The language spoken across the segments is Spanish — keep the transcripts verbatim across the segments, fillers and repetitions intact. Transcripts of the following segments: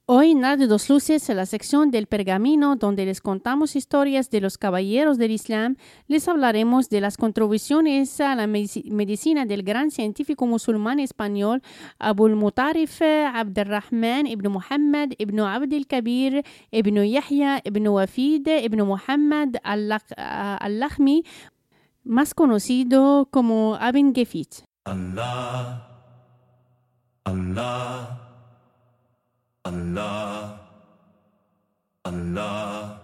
Hoy en Radio Dos Luces, en la sección del Pergamino, donde les contamos historias de los caballeros del Islam, les hablaremos de las contribuciones a la medicina del gran científico musulmán español Abul Mutarif Abdurrahman ibn Muhammad ibn Abd al-Kabir ibn Yahya ibn Wafid ibn Muhammad al-Lakhmi, más conocido como Ibn Gefit. Allah, Allah. Allah, Allah,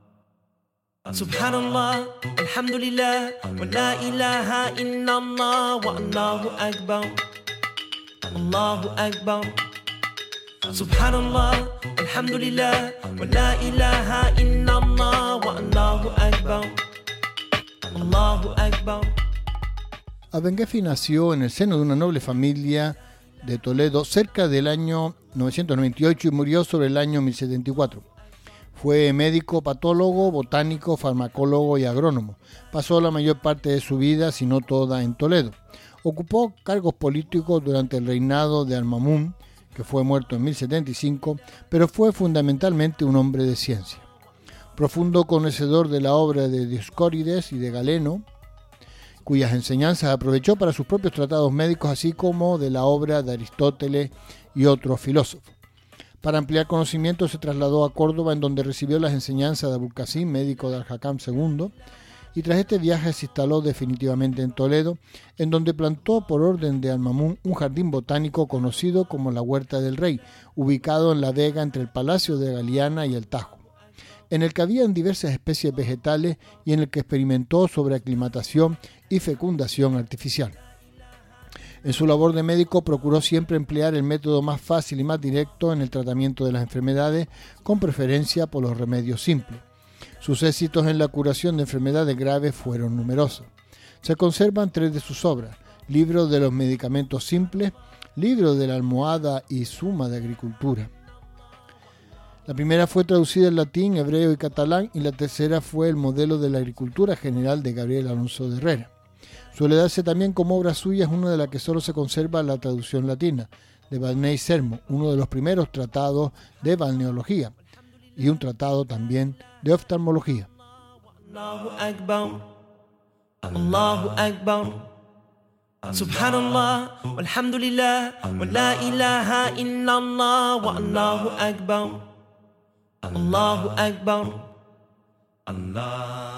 Subhanallah, Alhamdulillah, wa la ilaha illallah, wa Allahu Akbar, Allahu Akbar. Subhanallah, Alhamdulillah, wa la ilaha illallah, wa Allahu Akbar, Allahu Akbar. Ibn Gefit nació en el seno de una noble familia de Toledo cerca del año novecientos noventa y ocho y murió sobre el año mil setenta y cuatro. Fue médico, patólogo, botánico, farmacólogo y agrónomo. Pasó la mayor parte de su vida, si no toda, en Toledo. Ocupó cargos políticos durante el reinado de Al-Ma'mún, que fue muerto en mil setenta y cinco, pero fue fundamentalmente un hombre de ciencia. Profundo conocedor de la obra de Dioscórides y de Galeno, cuyas enseñanzas aprovechó para sus propios tratados médicos, así como de la obra de Aristóteles y otros filósofos. Para ampliar conocimiento se trasladó a Córdoba, en donde recibió las enseñanzas de Abul Qasim, médico de Al-Hakam segundo, y tras este viaje se instaló definitivamente en Toledo, en donde plantó por orden de Al-Ma'mún un jardín botánico conocido como la Huerta del Rey, ubicado en la vega entre el Palacio de Galiana y el Tajo, en el que habían diversas especies vegetales y en el que experimentó sobre aclimatación y fecundación artificial. En su labor de médico procuró siempre emplear el método más fácil y más directo en el tratamiento de las enfermedades, con preferencia por los remedios simples. Sus éxitos en la curación de enfermedades graves fueron numerosos. Se conservan tres de sus obras: Libro de los medicamentos simples, Libro de la almohada y Suma de agricultura. La primera fue traducida en latín, hebreo y catalán, y la tercera fue El modelo de la agricultura general de Gabriel Alonso de Herrera. Suele darse también como obra suya una de las que solo se conserva la traducción latina, de Balnei Sermo, uno de los primeros tratados de balneología, y un tratado también de oftalmología. Allahu Akbar, Allahu Akbar. Subhanallah, walhamdulillah, wa la ilaha illallah, wa Allahu Akbar, Allahu Akbar, Allah.